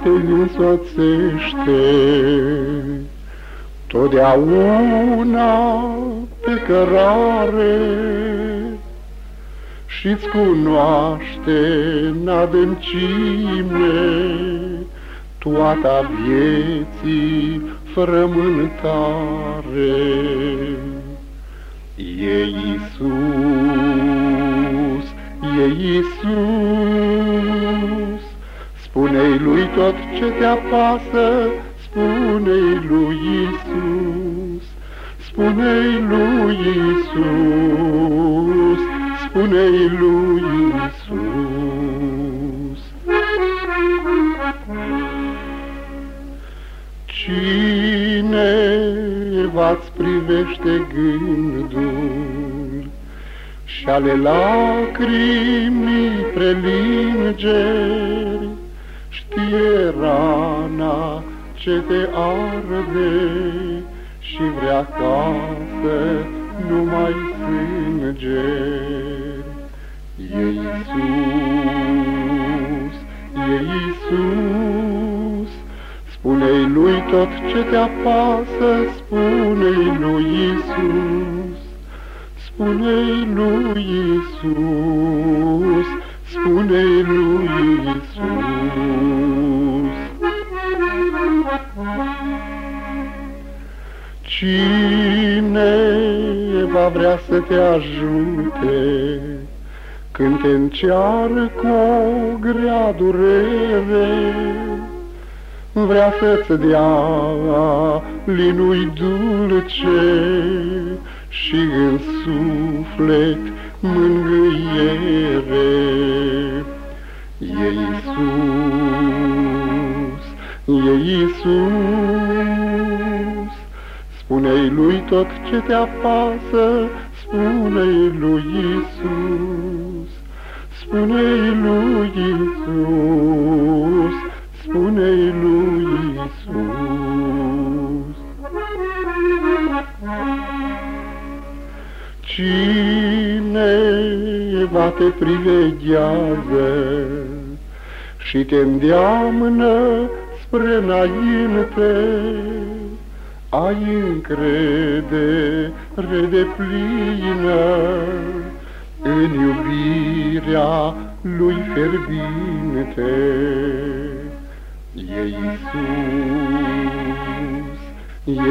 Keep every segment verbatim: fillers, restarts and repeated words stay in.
te însoțește totdeauna pe cărare și-ți cunoaște în adâncime toata vieții frământare. E Iisus, e Iisus, spune-i lui tot ce te apasă, spune-i lui Iisus, spune-i lui Iisus, spune-i lui Iisus. Cine v-ați privește gândul și ale lacrimii prelingeri, știe rana ce te arde și vrea ca să nu mai sângeri. E Iisus, e Iisus, spune-i lui tot ce te apasă, spune-i lui Iisus, spune-i lui Iisus, spune-i lui Iisus. Cine va vrea să te ajute când te încearcă o grea durere, vrea să-ți dea linui dulce și în suflet mângâiere. E Iisus, e Iisus, spune-i lui tot ce te apasă, spune-i lui Iisus, spune-i lui Iisus, spune-i lui Iisus. Cine va te priveghează și te îndeamnă spre înainte, ai încredere deplină în iubirea lui fierbinte. E Iisus, e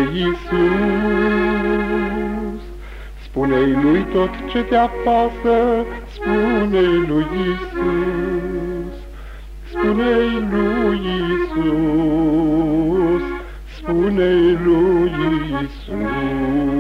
Iisus, spune-i lui tot ce te apasă, spune-i lui Iisus, spune-i lui Iisus, spune-i lui Iisus.